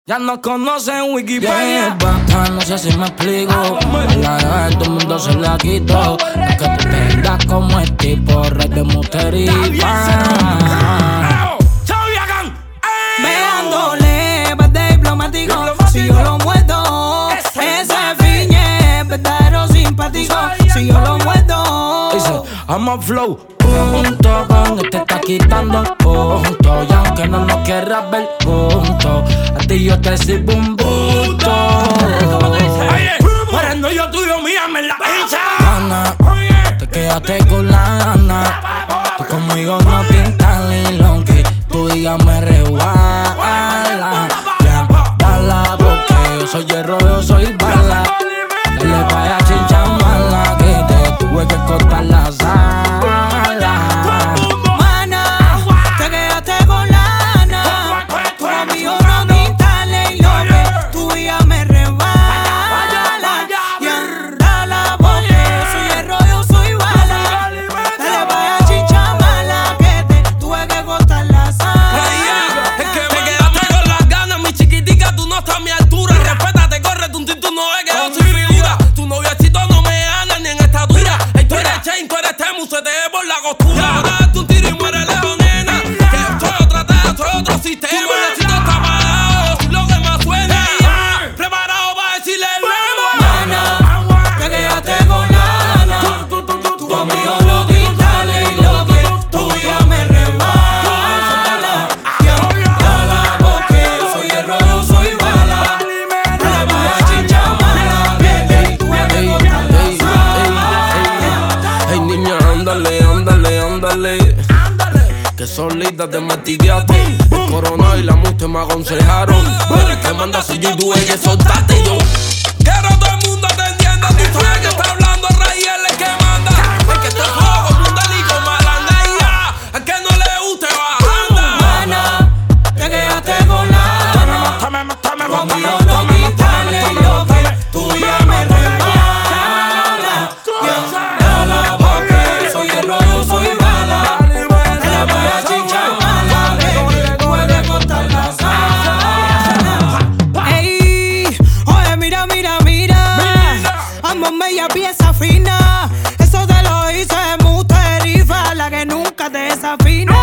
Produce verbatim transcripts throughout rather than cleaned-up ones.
Ya nos conocen Wikipedia. Yeah, no sé si me explico. La edad todo el mundo se la quitó. Es que tú tengas como el tipo red de mutería. Veándole, de diplomático. Si yo lo muerdo, ese fiñe es verdadero simpático. Si yo lo muerdo, dice, I'm a flow, punto. Con este está quitando punto. Y aunque no nos quieras ver juntos, a ti yo te sirvo un busto. Parando yo tuyo, mía, me la pincha. Ana, te quedaste con la gana. Tú conmigo no pintas ni lo que tú digas me reguala. Yeah, dala, porque yo soy hierro, yo soy bala. Dale vaya chincha mala, que te tuve que cortar la sala. mana, te quedaste con la ana. Tú conmigo no pintas ni lo que tú digas me rebala. Yeah, dala, porque yo soy hierro, yo soy bala. Dale vaya chincha mala, que te tuve que cortar la sala. Es que me quedaste con las ganas, mi chiquitica, tú no estás a mi altura. Respétate, corre, tú, tú no ves que yo soy figura. Tu noviecito no me gana ni en estatura. Ey, tú eres chain, tú eres temu, se te ve por la costura. Ahora date un tiro y muere lejos, nena. Que yo soy otra tela, soy otro sistema. El éxito está apagado, soy lo que más suena. Preparado para decirle el nuevo. Mana, te quedaste con la ana. Tú conmigo no pintas ni lo que tú digas me rebala. Dala, porque yo soy hierro, yo soy bala. Dale vaya chincha mala, que te tuve que cortar la sala. Hey niña, ándale, ándale, ándale. Que solita te mastigueaste. El corona y la muerte me aconsejaron. Pero el que manda soy yo y tú que soltaste yo. Quiero todo el mundo te entienda. Tú sabes que está hablando el rey, él es el que manda. El que te juega como un delico malanda y ya. Al que no le guste bajanda. Mana, te quedaste con la ana. Conmigo no pintas ni lo que tú digas me rebala. Dala, porque soy hierro, yo soy bala. Dale vaya chincha mala, que tuve que cortar la sala. Ey, oye, mira, mira, mira. Amo media pieza fina. Eso te lo hice muterifa, la que nunca te desafina.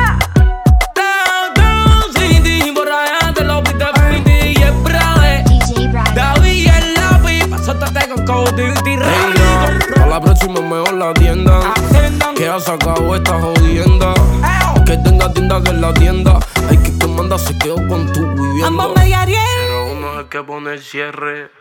Para la próxima mejor la tienda. Que ha sacado esta jodienda. Que tenga tienda que en la tienda. Hay que te manda se quedó con tu vivienda. Ambos media riel. Pero uno es el que pone el cierre.